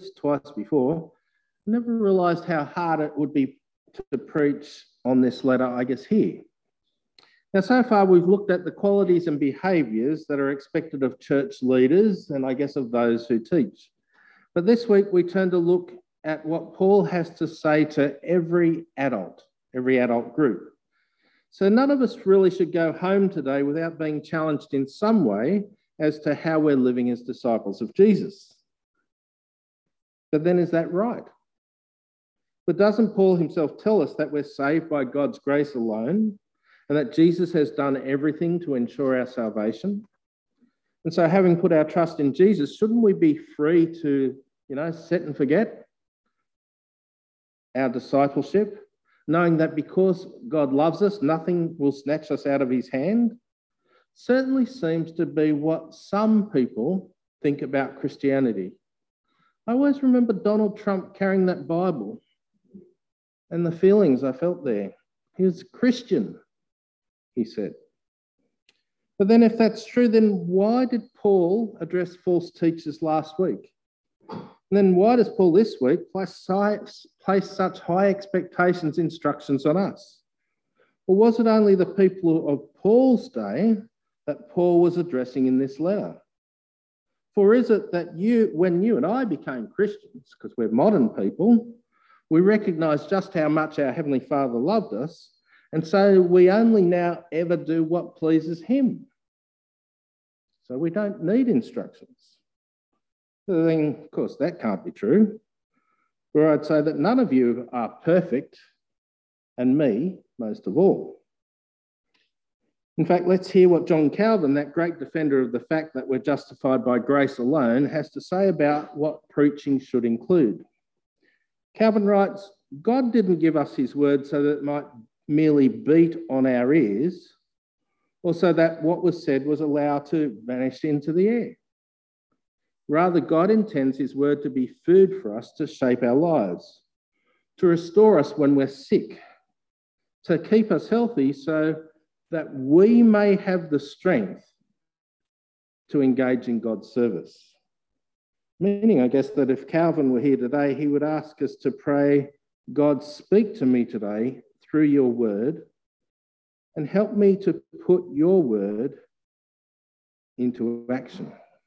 twice before, I never realised how hard it would be to preach on this letter, I guess, here. Now, so far, we've looked at the qualities and behaviours that are expected of church leaders and I guess of those who teach. But this week, we turn to look at what Paul has to say to every adult group. So none of us really should go home today without being challenged in some way as to how we're living as disciples of Jesus. But then is that right? But doesn't Paul himself tell us that we're saved by God's grace alone and that Jesus has done everything to ensure our salvation? And so having put our trust in Jesus, shouldn't we be free to, set and forget our discipleship, knowing that because God loves us, nothing will snatch us out of his hand? Certainly seems to be what some people think about Christianity. I always remember Donald Trump carrying that Bible and the feelings I felt there. He was a Christian, he said. But then if that's true, then why did Paul address false teachers last week? And then why does Paul this week place such high expectations, instructions on us? Or was it only the people of Paul's day that Paul was addressing in this letter? For is it that when you and I became Christians, because we're modern people, we recognise just how much our Heavenly Father loved us, and so we only now ever do what pleases him. So we don't need instructions. Then, of course, that can't be true. Or I'd say that none of you are perfect, and me most of all. In fact, let's hear what John Calvin, that great defender of the fact that we're justified by grace alone, has to say about what preaching should include. Calvin writes, God didn't give us his word so that it might merely beat on our ears, or so that what was said was allowed to vanish into the air. Rather, God intends his word to be food for us to shape our lives, to restore us when we're sick, to keep us healthy so that we may have the strength to engage in God's service. Meaning, I guess, that if Calvin were here today, he would ask us to pray, God, speak to me today through your word and help me to put your word into action.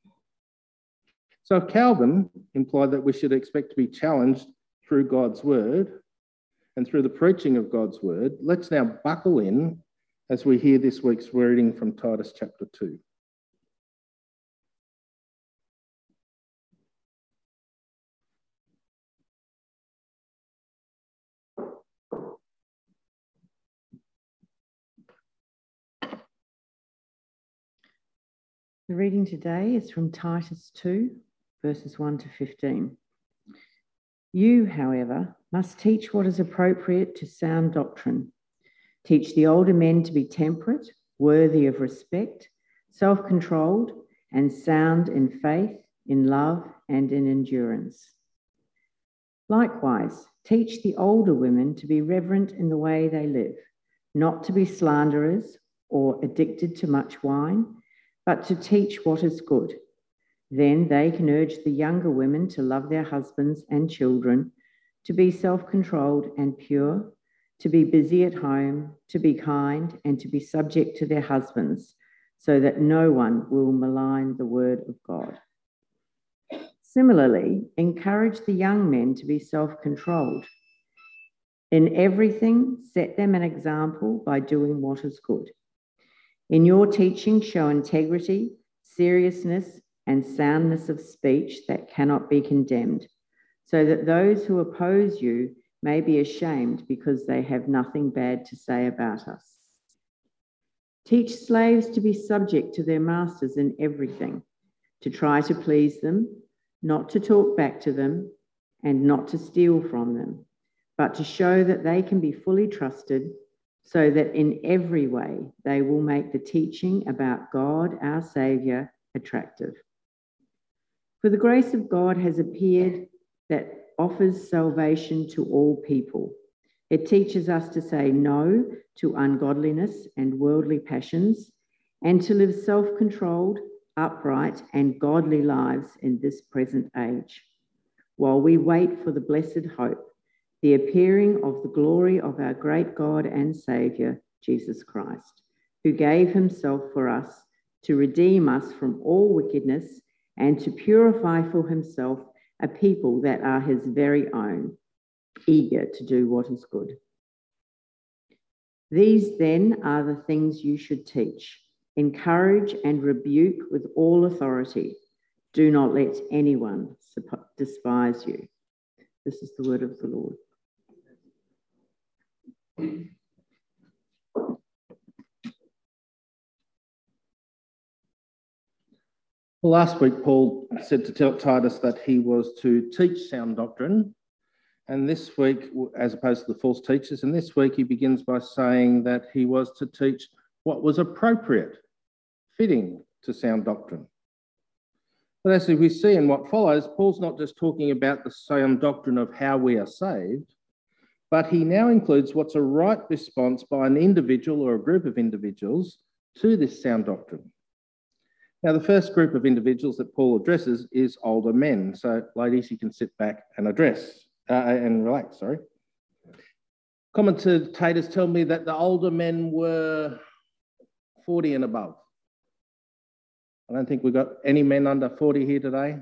So if Calvin implied that we should expect to be challenged through God's word and through the preaching of God's word, let's now buckle in as we hear this week's reading from Titus chapter 2. The reading today is from Titus 2, verses 1 to 15. You, however, must teach what is appropriate to sound doctrine. Teach the older men to be temperate, worthy of respect, self-controlled, and sound in faith, in love, and in endurance. Likewise, teach the older women to be reverent in the way they live, not to be slanderers or addicted to much wine, but to teach what is good. Then they can urge the younger women to love their husbands and children, to be self-controlled and pure, to be busy at home, to be kind, and to be subject to their husbands, so that no one will malign the word of God. Similarly, encourage the young men to be self-controlled. In everything, set them an example by doing what is good. In your teaching, show integrity, seriousness, and soundness of speech that cannot be condemned, so that those who oppose you may be ashamed because they have nothing bad to say about us. Teach slaves to be subject to their masters in everything, to try to please them, not to talk back to them, and not to steal from them, but to show that they can be fully trusted, so that in every way they will make the teaching about God, our Saviour, attractive. For the grace of God has appeared that offers salvation to all people. It teaches us to say no to ungodliness and worldly passions, and to live self-controlled, upright, and godly lives in this present age, while we wait for the blessed hope, the appearing of the glory of our great God and Saviour, Jesus Christ, who gave himself for us to redeem us from all wickedness and to purify for himself a people that are his very own, eager to do what is good. These then are the things you should teach. Encourage and rebuke with all authority. Do not let anyone despise you. This is the word of the Lord. Well, last week, Paul said to Titus that he was to teach sound doctrine. And this week, as opposed to the false teachers, and this week he begins by saying that he was to teach what was appropriate, fitting to sound doctrine. But as we see in what follows, Paul's not just talking about the sound doctrine of how we are saved, but he now includes what's a right response by an individual or a group of individuals to this sound doctrine. Now, the first group of individuals that Paul addresses is older men. So, ladies, you can sit back and relax. Commentators tell me that the older men were 40 and above. I don't think we've got any men under 40 here today.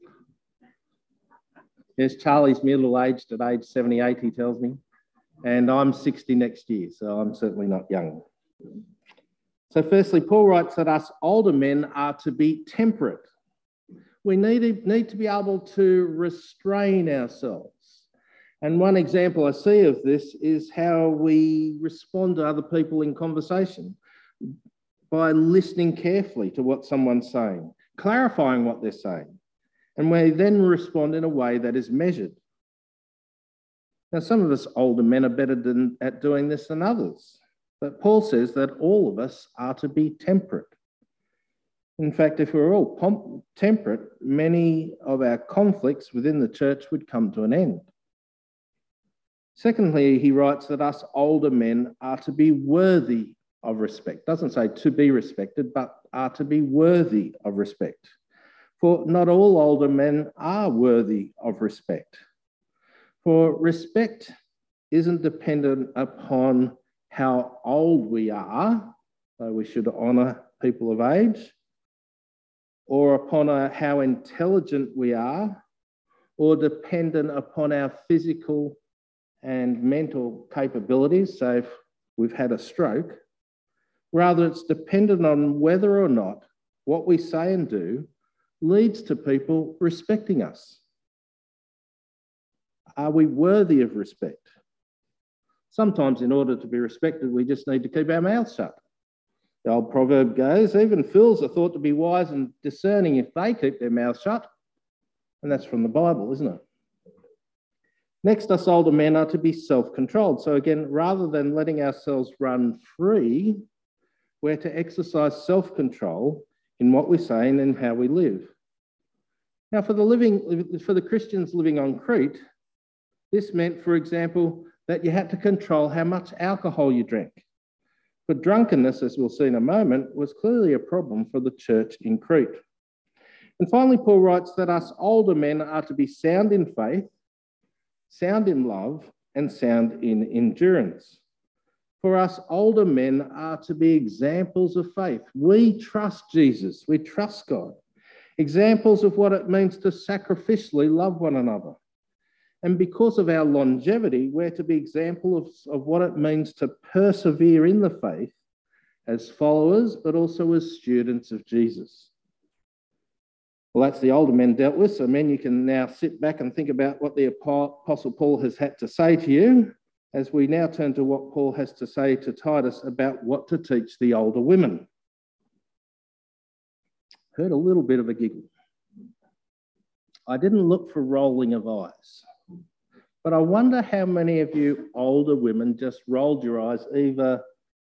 Yes, Charlie's middle-aged at age 78, he tells me, and I'm 60 next year, so I'm certainly not young. So firstly, Paul writes that us older men are to be temperate. We need to be able to restrain ourselves. And one example I see of this is how we respond to other people in conversation by listening carefully to what someone's saying, clarifying what they're saying, and we then respond in a way that is measured. Now, some of us older men are better at doing this than others, but Paul says that all of us are to be temperate. In fact, if we were all temperate, many of our conflicts within the church would come to an end. Secondly, he writes that us older men are to be worthy of respect. Doesn't say to be respected, but are to be worthy of respect. For not all older men are worthy of respect. For respect isn't dependent upon how old we are, so we should honour people of age, or upon how intelligent we are, or dependent upon our physical and mental capabilities, so if we've had a stroke. Rather, it's dependent on whether or not what we say and do leads to people respecting us. Are we worthy of respect? Sometimes in order to be respected, we just need to keep our mouths shut. The old proverb goes, even fools are thought to be wise and discerning if they keep their mouths shut. And that's from the Bible, isn't it? Next, us older men are to be self-controlled. So again, rather than letting ourselves run free, we're to exercise self-control in what we say and in how we live. Now, for the Christians living on Crete, this meant, for example, that you had to control how much alcohol you drank. But drunkenness, as we'll see in a moment, was clearly a problem for the church in Crete. And finally, Paul writes that us older men are to be sound in faith, sound in love, and sound in endurance. For us older men are to be examples of faith. We trust Jesus. We trust God. Examples of what it means to sacrificially love one another. And because of our longevity, we're to be examples of what it means to persevere in the faith as followers, but also as students of Jesus. Well, that's the older men dealt with. So men, you can now sit back and think about what the Apostle Paul has had to say to you as we now turn to what Paul has to say to Titus about what to teach the older women. Heard a little bit of a giggle. I didn't look for rolling of eyes, but I wonder how many of you older women just rolled your eyes either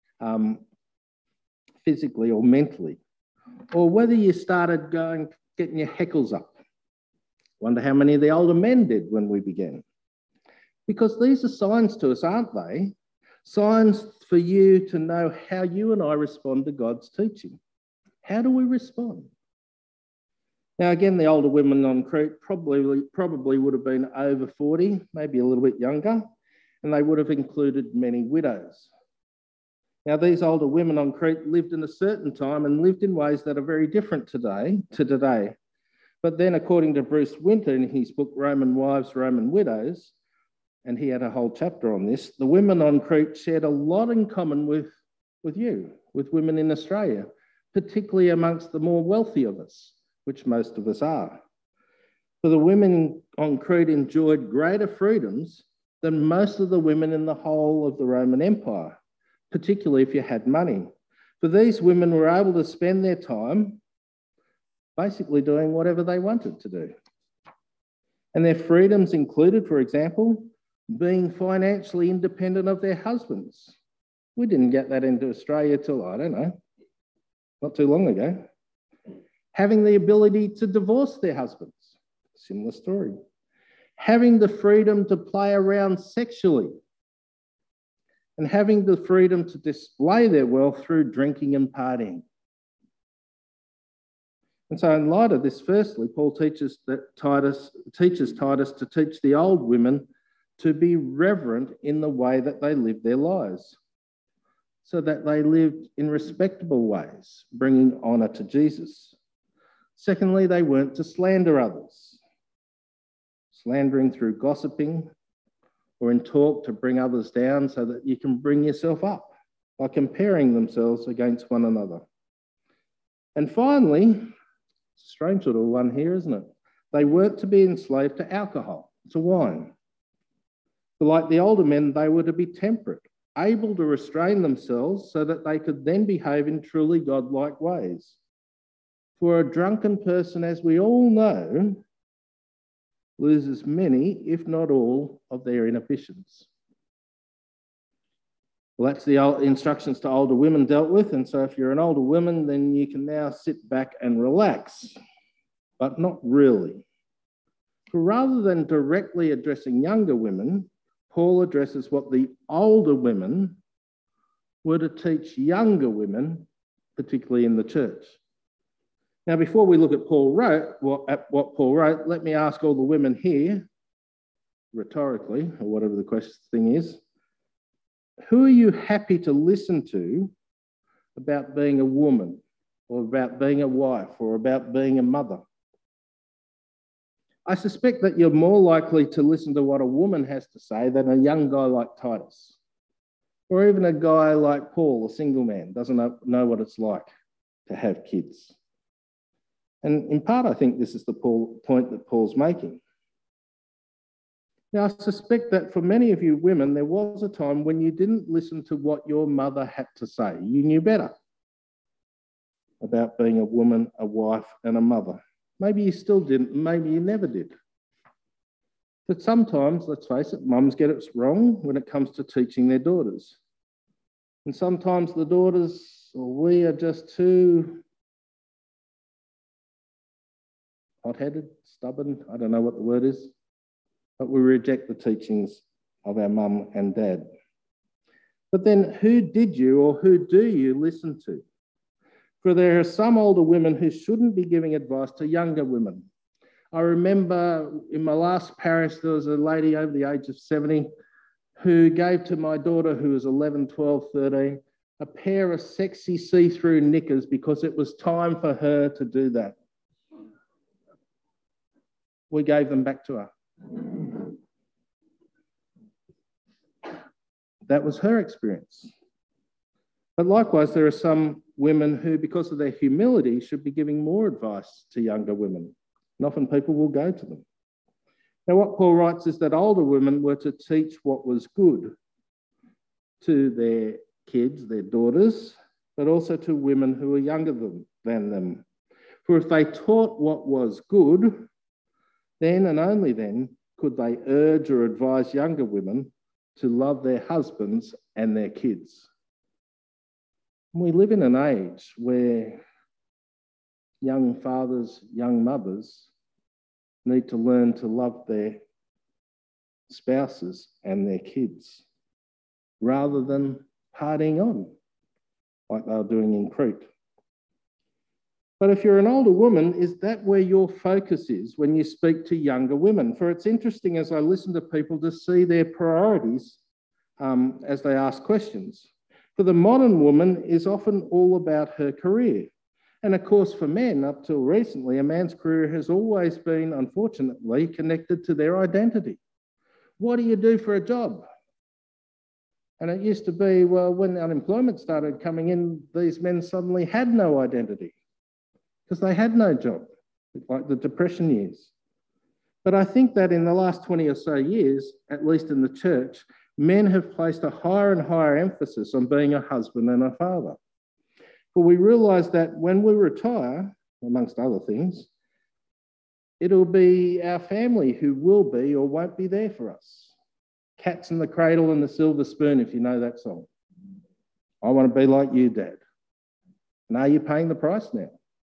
physically or mentally, or whether you started getting your heckles up. Wonder how many of the older men did when we began. Because these are signs to us, aren't they? Signs for you to know how you and I respond to God's teaching. How do we respond? Now, again, the older women on Crete probably would have been over 40, maybe a little bit younger, and they would have included many widows. Now, these older women on Crete lived in a certain time and lived in ways that are very different to today. But then, according to Bruce Winter in his book, Roman Wives, Roman Widows, and he had a whole chapter on this, the women on Crete shared a lot in common with women in Australia, particularly amongst the more wealthy of us, which most of us are. For the women on Crete enjoyed greater freedoms than most of the women in the whole of the Roman Empire, particularly if you had money. For these women were able to spend their time basically doing whatever they wanted to do. And their freedoms included, for example, being financially independent of their husbands. We didn't get that into Australia till, I don't know, not too long ago. Having the ability to divorce their husbands, similar story. Having the freedom to play around sexually, and having the freedom to display their wealth through drinking and partying. And so in light of this, firstly, Paul teaches Titus to teach the old women to be reverent in the way that they live their lives, so that they lived in respectable ways, bringing honour to Jesus. Secondly, they weren't to slander others, slandering through gossiping or in talk to bring others down so that you can bring yourself up by comparing themselves against one another. And finally, it's a strange little one here, isn't it? They weren't to be enslaved to alcohol, to wine. But like the older men, they were to be temperate, able to restrain themselves so that they could then behave in truly godlike ways. For a drunken person, as we all know, loses many, if not all, of their inhibitions. Well, that's the instructions to older women dealt with. And so if you're an older woman, then you can now sit back and relax, but not really. For rather than directly addressing younger women, Paul addresses what the older women were to teach younger women, particularly in the church. Now, before we look at what Paul wrote, let me ask all the women here, rhetorically, or whatever the thing is, who are you happy to listen to about being a woman, or about being a wife, or about being a mother? I suspect that you're more likely to listen to what a woman has to say than a young guy like Titus, or even a guy like Paul, a single man, doesn't know what it's like to have kids. And in part, I think this is the point that Paul's making. Now, I suspect that for many of you women, there was a time when you didn't listen to what your mother had to say. You knew better about being a woman, a wife, and a mother. Maybe you still didn't, maybe you never did. But sometimes, let's face it, mums get it wrong when it comes to teaching their daughters. And sometimes the daughters, or we, are just too hot-headed, stubborn, I don't know what the word is, but we reject the teachings of our mum and dad. But then who did you or who do you listen to? For there are some older women who shouldn't be giving advice to younger women. I remember in my last parish, there was a lady over the age of 70 who gave to my daughter, who was 11, 12, 13, a pair of sexy see-through knickers because it was time for her to do that. We gave them back to her. That was her experience. But likewise, there are some women who, because of their humility, should be giving more advice to younger women. And often people will go to them. Now, what Paul writes is that older women were to teach what was good to their kids, their daughters, but also to women who were younger than them. For if they taught what was good, then and only then could they urge or advise younger women to love their husbands and their kids. We live in an age where young fathers, young mothers need to learn to love their spouses and their kids rather than partying on like they were doing in Crete. But if you're an older woman, is that where your focus is when you speak to younger women? For it's interesting as I listen to people to see their priorities as they ask questions. For the modern woman is often all about her career. And of course, for men, up till recently, a man's career has always been, unfortunately, connected to their identity. What do you do for a job? And it used to be, well, when unemployment started coming in, these men suddenly had no identity because they had no job, like the Depression years. But I think that in the last 20 or so years, at least in the church, men have placed a higher and higher emphasis on being a husband and a father. But we realise that when we retire, amongst other things, it'll be our family who will be or won't be there for us. Cats in the Cradle and the Silver Spoon, if you know that song. I want to be like you, Dad. And are you paying the price now?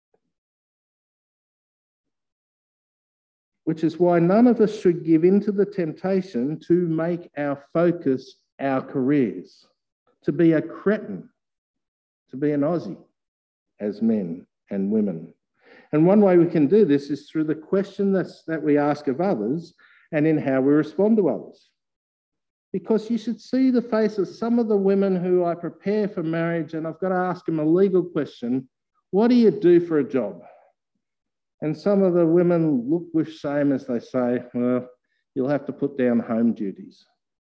Which is why none of us should give in to the temptation to make our focus our careers, to be a cretin, to be an Aussie as men and women. And one way we can do this is through the question that we ask of others and in how we respond to others. Because you should see the faces of some of the women who I prepare for marriage and I've got to ask them a legal question, what do you do for a job? And some of the women look with shame as they say, well, you'll have to put down home duties.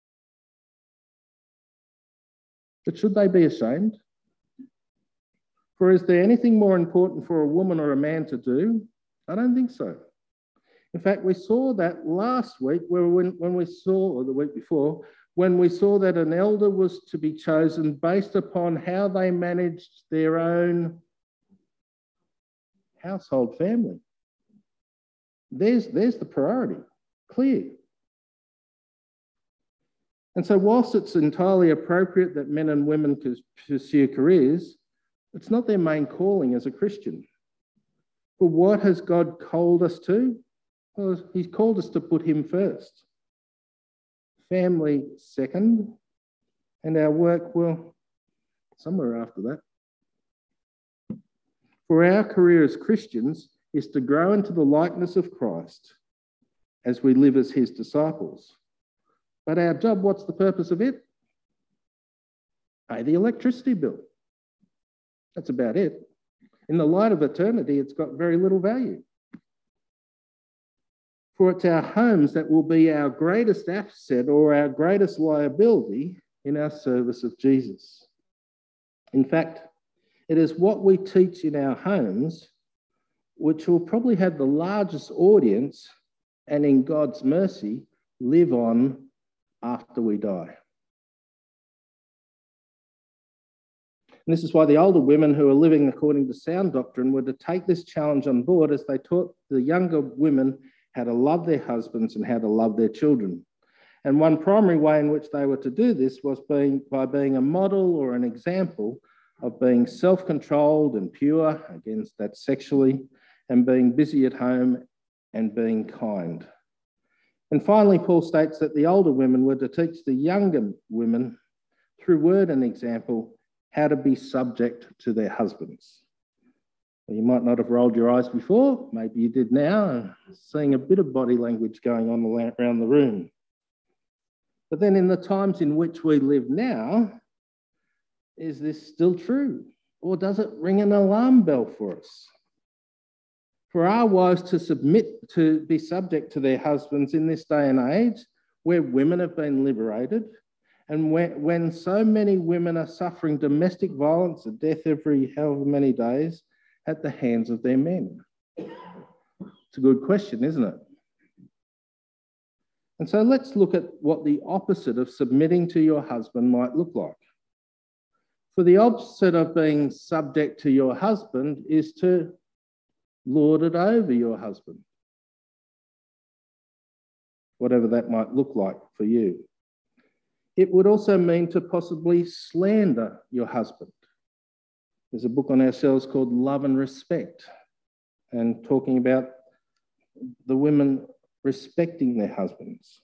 But should they be ashamed? For is there anything more important for a woman or a man to do? I don't think so. In fact, we saw that last week when we saw, or the week before, when we saw that an elder was to be chosen based upon how they managed their own household family. There's the priority, clear. And so whilst it's entirely appropriate that men and women pursue careers, it's not their main calling as a Christian. But what has God called us to? Well, he's called us to put him first. Family second, and our work, well, somewhere after that. For our career as Christians is to grow into the likeness of Christ as we live as his disciples. But our job, what's the purpose of it? Pay the electricity bill. That's about it. In the light of eternity, it's got very little value. For it's our homes that will be our greatest asset or our greatest liability in our service of Jesus. In fact, it is what we teach in our homes which will probably have the largest audience and in God's mercy live on after we die. And this is why the older women who are living according to sound doctrine were to take this challenge on board as they taught the younger women how to love their husbands and how to love their children. And one primary way in which they were to do this was by being a model or an example of being self-controlled and pure, against that sexually, and being busy at home and being kind. And finally, Paul states that the older women were to teach the younger women, through word and example, how to be subject to their husbands. Well, you might not have rolled your eyes before, maybe you did now, seeing a bit of body language going on around the room. But then in the times in which we live now, is this still true? Or does it ring an alarm bell for us? For our wives to be subject to their husbands in this day and age, where women have been liberated, and when so many women are suffering domestic violence or death every however many days at the hands of their men? It's a good question, isn't it? And so let's look at what the opposite of submitting to your husband might look like. For the opposite of being subject to your husband is to lord it over your husband, whatever that might look like for you. It would also mean to possibly slander your husband. There's a book on our shelves called Love and Respect, and talking about the women respecting their husbands,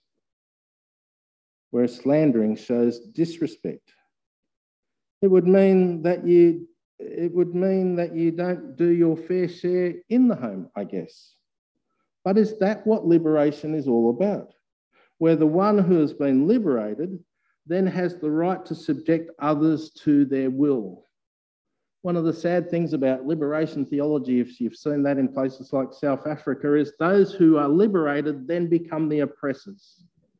whereas slandering shows disrespect. It would mean that you it would mean that you don't do your fair share in the home, I guess. But is that what liberation is all about? Where the one who has been liberated then has the right to subject others to their will. One of the sad things about liberation theology, if you've seen that in places like South Africa, is those who are liberated then become the oppressors.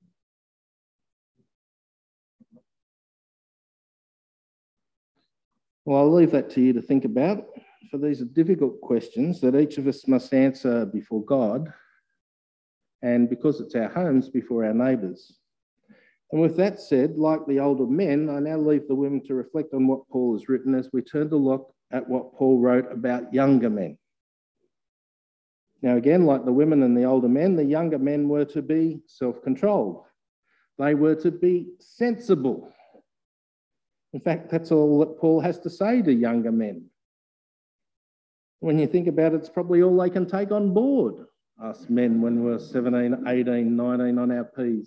Well, I'll leave that to you to think about, for these are difficult questions that each of us must answer before God, and because it's our homes, before our neighbours. And with that said, like the older men, I now leave the women to reflect on what Paul has written as we turn to look at what Paul wrote about younger men. Now again, like the women and the older men, the younger men were to be self-controlled. They were to be sensible. In fact, that's all that Paul has to say to younger men. When you think about it, it's probably all they can take on board, us men when we're 17, 18, 19 on our Ps.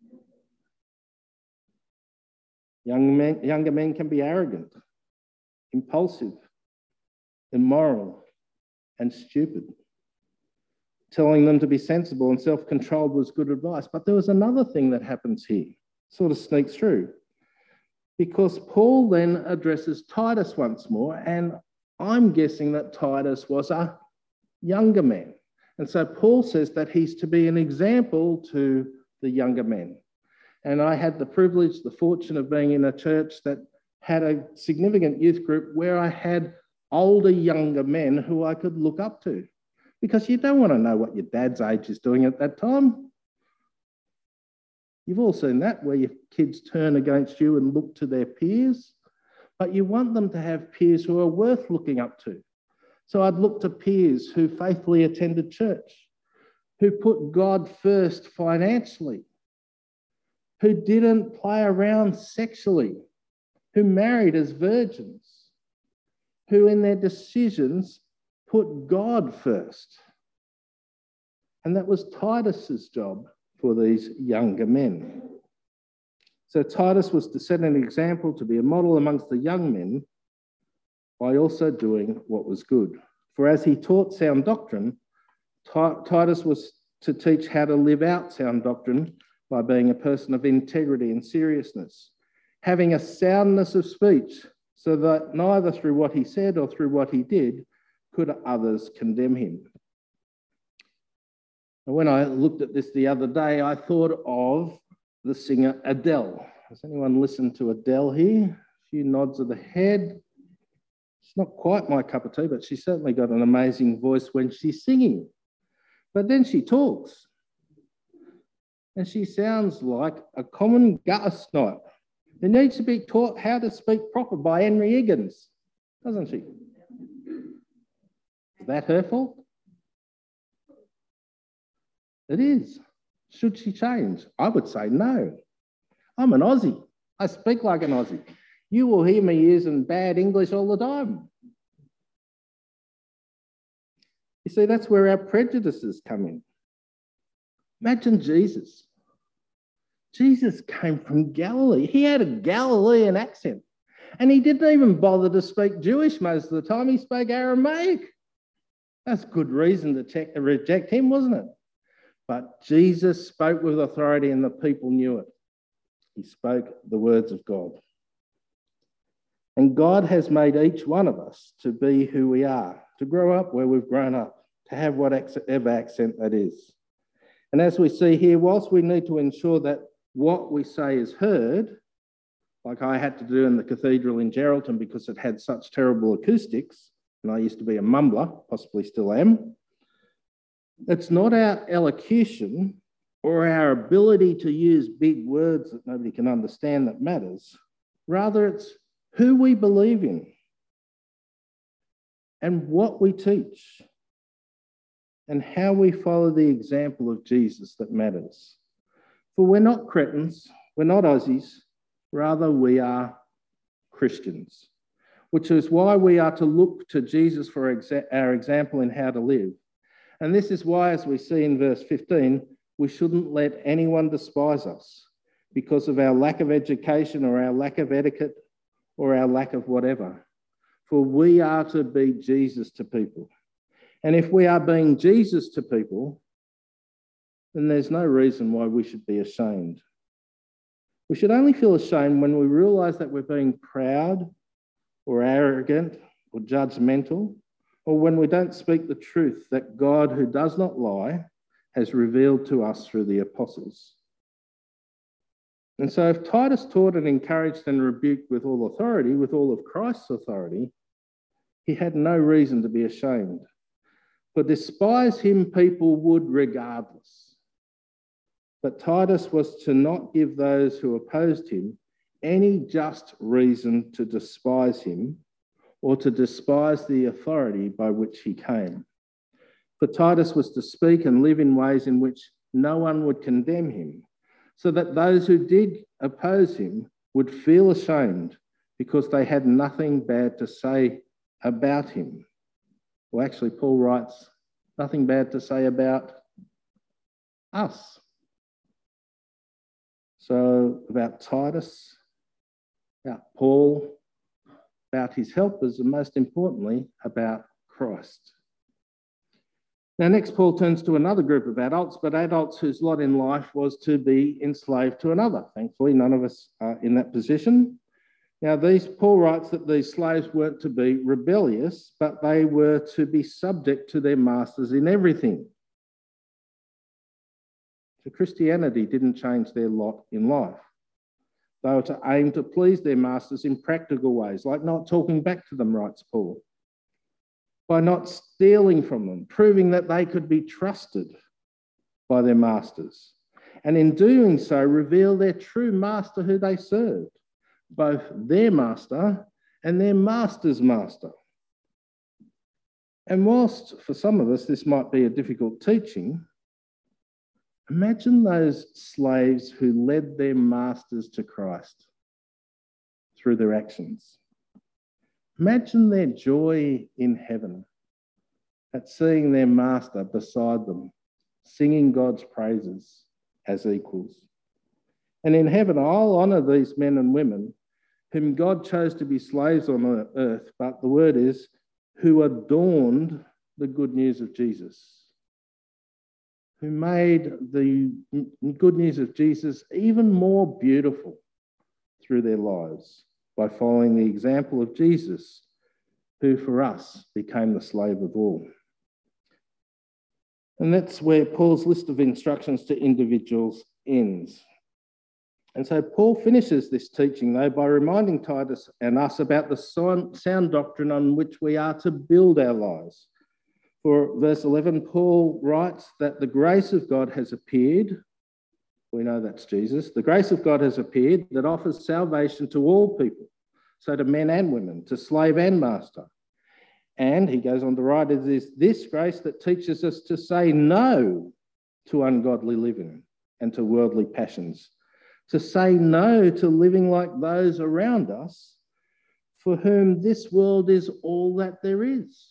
Younger men can be arrogant, impulsive, immoral, and stupid. Telling them to be sensible and self-controlled was good advice. But there was another thing that happens here, sort of sneaks through, because Paul then addresses Titus once more, and I'm guessing that Titus was a younger man. And so Paul says that he's to be an example to the younger men. And I had the privilege, the fortune of being in a church that had a significant youth group where I had older, younger men who I could look up to. Because you don't want to know what your dad's age is doing at that time. You've all seen that, where your kids turn against you and look to their peers. But you want them to have peers who are worth looking up to. So I'd look to peers who faithfully attended church, who put God first financially, who didn't play around sexually, who married as virgins, who in their decisions put God first. And that was Titus's job for these younger men. So Titus was to set an example, to be a model amongst the young men by also doing what was good. For as he taught sound doctrine, Titus was to teach how to live out sound doctrine by being a person of integrity and seriousness, having a soundness of speech, so that neither through what he said or through what he did could others condemn him. And when I looked at this the other day, I thought of the singer Adele. Has anyone listened to Adele here? A few nods of the head. It's not quite my cup of tea, but she's certainly got an amazing voice when she's singing. But then she talks. And she sounds like a common gutter snipe who needs to be taught how to speak proper by Henry Higgins, doesn't she? Is that her fault? It is. Should she change? I would say no. I'm an Aussie. I speak like an Aussie. You will hear me using bad English all the time. You see, that's where our prejudices come in. Imagine Jesus. Jesus came from Galilee. He had a Galilean accent. And he didn't even bother to speak Jewish most of the time. He spoke Aramaic. That's good reason to reject him, wasn't it? But Jesus spoke with authority and the people knew it. He spoke the words of God. And God has made each one of us to be who we are, to grow up where we've grown up, to have whatever accent that is. And as we see here, whilst we need to ensure that what we say is heard, like I had to do in the cathedral in Geraldton because it had such terrible acoustics, and I used to be a mumbler, possibly still am, it's not our elocution or our ability to use big words that nobody can understand that matters. Rather, it's who we believe in and what we teach and how we follow the example of Jesus that matters. For we're not cretins, we're not Aussies, rather we are Christians, which is why we are to look to Jesus for our example in how to live. And this is why, as we see in verse 15, we shouldn't let anyone despise us because of our lack of education or our lack of etiquette or our lack of whatever. for we are to be Jesus to people. And if we are being Jesus to people, then there's no reason why we should be ashamed. We should only feel ashamed when we realise that we're being proud or arrogant or judgmental, or when we don't speak the truth that God, who does not lie, has revealed to us through the apostles. And so if Titus taught and encouraged and rebuked with all authority, with all of Christ's authority, he had no reason to be ashamed. For despise him people would regardless. But Titus was to not give those who opposed him any just reason to despise him or to despise the authority by which he came. For Titus was to speak and live in ways in which no one would condemn him, so that those who did oppose him would feel ashamed because they had nothing bad to say about him. Well, actually, Paul writes, nothing bad to say about us. So about Titus, about Paul, about his helpers, and most importantly, about Christ. Now, next, Paul turns to another group of adults, but adults whose lot in life was to be enslaved to another. Thankfully, none of us are in that position. Now, Paul writes that these slaves weren't to be rebellious, but they were to be subject to their masters in everything. So Christianity didn't change their lot in life. They were to aim to please their masters in practical ways, like not talking back to them, writes Paul, by not stealing from them, proving that they could be trusted by their masters, and in doing so, reveal their true master who they served, both their master and their master's master. And whilst for some of us this might be a difficult teaching, imagine those slaves who led their masters to Christ through their actions. Imagine their joy in heaven at seeing their master beside them, singing God's praises as equals. And in heaven, I'll honour these men and women whom God chose to be slaves on earth, but the word is, who adorned the good news of Jesus, who made the good news of Jesus even more beautiful through their lives by following the example of Jesus, who for us became the slave of all. And that's where Paul's list of instructions to individuals ends. And so Paul finishes this teaching, though, by reminding Titus and us about the sound doctrine on which we are to build our lives. For verse 11, Paul writes that the grace of God has appeared. We know that's Jesus. The grace of God has appeared that offers salvation to all people, so to men and women, to slave and master. And he goes on to write, it is this grace that teaches us to say no to ungodly living and to worldly passions, to say no to living like those around us for whom this world is all that there is.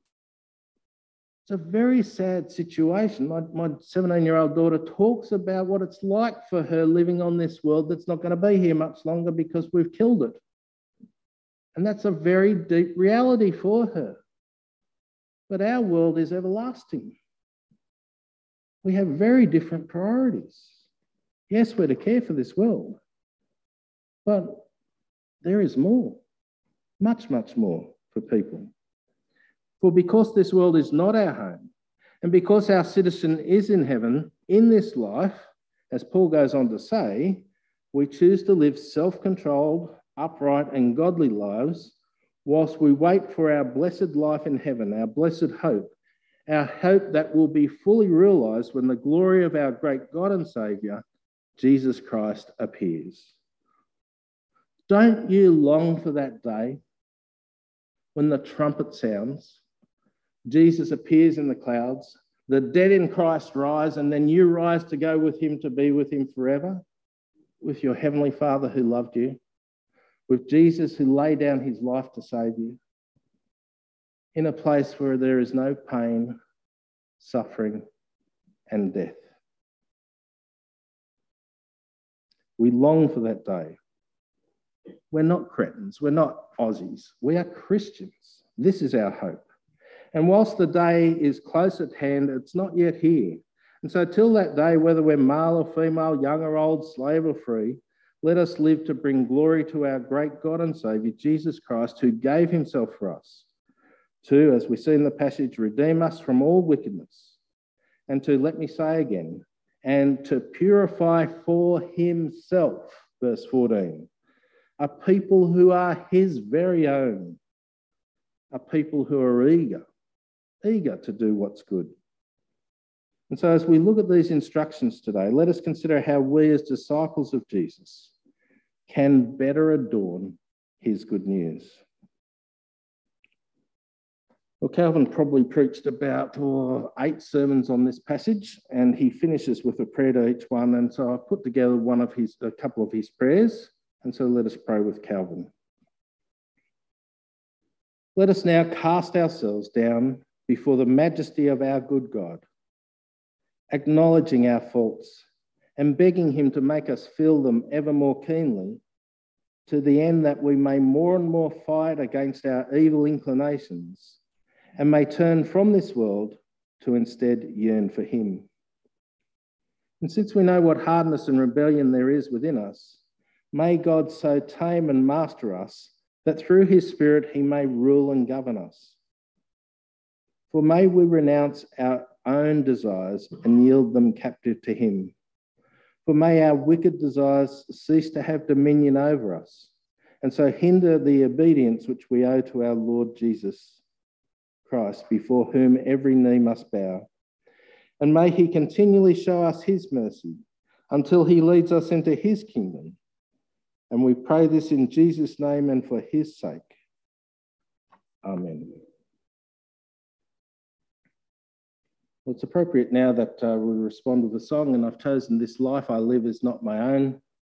It's a very sad situation. My 17-year-old daughter talks about what it's like for her living on this world that's not going to be here much longer because we've killed it. And that's a very deep reality for her. But our world is everlasting. We have very different priorities. Yes, we're to care for this world, but there is more, much, much more for people. For because this world is not our home, and because our citizen is in heaven, in this life, as Paul goes on to say, we choose to live self-controlled, upright and godly lives whilst we wait for our blessed life in heaven, our blessed hope, our hope that will be fully realised when the glory of our great God and Saviour, Jesus Christ, appears. Don't you long for that day when the trumpet sounds, Jesus appears in the clouds, the dead in Christ rise, and then you rise to go with him to be with him forever, with your heavenly Father who loved you, with Jesus who laid down his life to save you, in a place where there is no pain, suffering, and death. We long for that day. We're not cretins. We're not Aussies. We are Christians. This is our hope. And whilst the day is close at hand, it's not yet here. And so till that day, whether we're male or female, young or old, slave or free, let us live to bring glory to our great God and Saviour, Jesus Christ, who gave himself for us, to, as we see in the passage, redeem us from all wickedness, and to, let me say again, and to purify for himself, verse 14, a people who are his very own, a people who are eager to do what's good. And so as we look at these instructions today, let us consider how we as disciples of Jesus can better adorn his good news. Well, Calvin probably preached about 8 sermons on this passage, and he finishes with a prayer to each one. And so I've put together a couple of his prayers. And so let us pray with Calvin. Let us now cast ourselves down before the majesty of our good God, acknowledging our faults and begging him to make us feel them ever more keenly, to the end that we may more and more fight against our evil inclinations and may turn from this world to instead yearn for him. And since we know what hardness and rebellion there is within us, may God so tame and master us that through his Spirit he may rule and govern us. For may we renounce our own desires and yield them captive to him. For may our wicked desires cease to have dominion over us, and so hinder the obedience which we owe to our Lord Jesus Christ, before whom every knee must bow. And may he continually show us his mercy until he leads us into his kingdom. And we pray this in Jesus' name and for his sake. Amen. Well, it's appropriate now that we respond with a song, and I've chosen This Life I Live Is Not My Own.